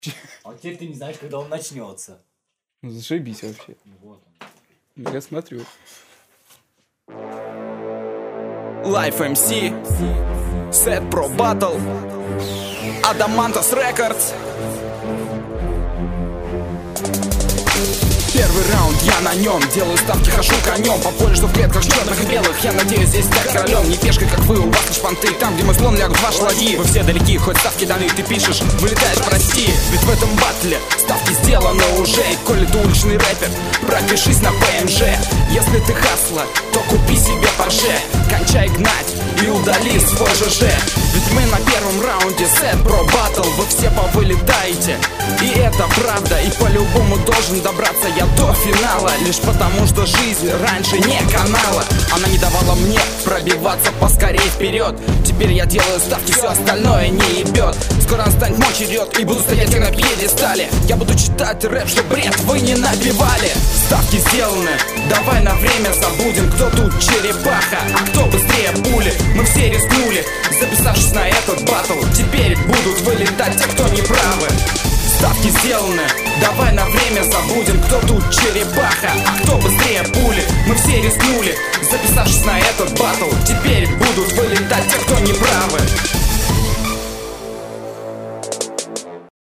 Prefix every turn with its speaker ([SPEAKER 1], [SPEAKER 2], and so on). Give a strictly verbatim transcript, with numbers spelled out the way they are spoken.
[SPEAKER 1] А вот теперь ты не знаешь, когда он начнется.
[SPEAKER 2] Ну зашибись вообще.
[SPEAKER 1] Вот он.
[SPEAKER 2] Я смотрю.
[SPEAKER 3] Life эм си, Set Pro Battle, Adamantos Records. Первый раунд, я на нем, делаю ставки, хожу конем по полю, что в клетках черных и белых. Я надеюсь, здесь стать королем, не пешкой, как вы, у вас лишь понты. Там, где мой слон, лягут ваши ладьи. Вы все далеки, хоть ставки даны, ты пишешь, вылетаешь, прости. Ведь в этом батле ставки сделаны уже. И коли ты уличный рэпер, пропишись на пэ эм жэ. Если ты хасла, то купи себе Порше. Кончай гнать и удали свой жэ жэ. Ведь мы на первом раунде Set Pro Battle. Вы все повылетаете, и это правда. И по-любому должен добраться я до финала. Лишь потому, что жизнь раньше не канала. Она не давала мне пробиваться поскорей вперед. Теперь я делаю ставки, все остальное не ебет. Скоро настанет мой черед, и буду стоять как на пьедестале. Я буду читать рэп, что бред вы не набивали. Ставки сделаны, давай на время забудем, кто тут черепаха, а кто быстрее пули. Мы все рискнули, записавшись на этот батл. Теперь будут вылетать те, кто не правы. Ставки сделаны, давай на время забудем, кто тут черепаха, а кто быстрее пули. Мы все рискнули, записавшись на этот батл. Теперь будут вылетать те, кто не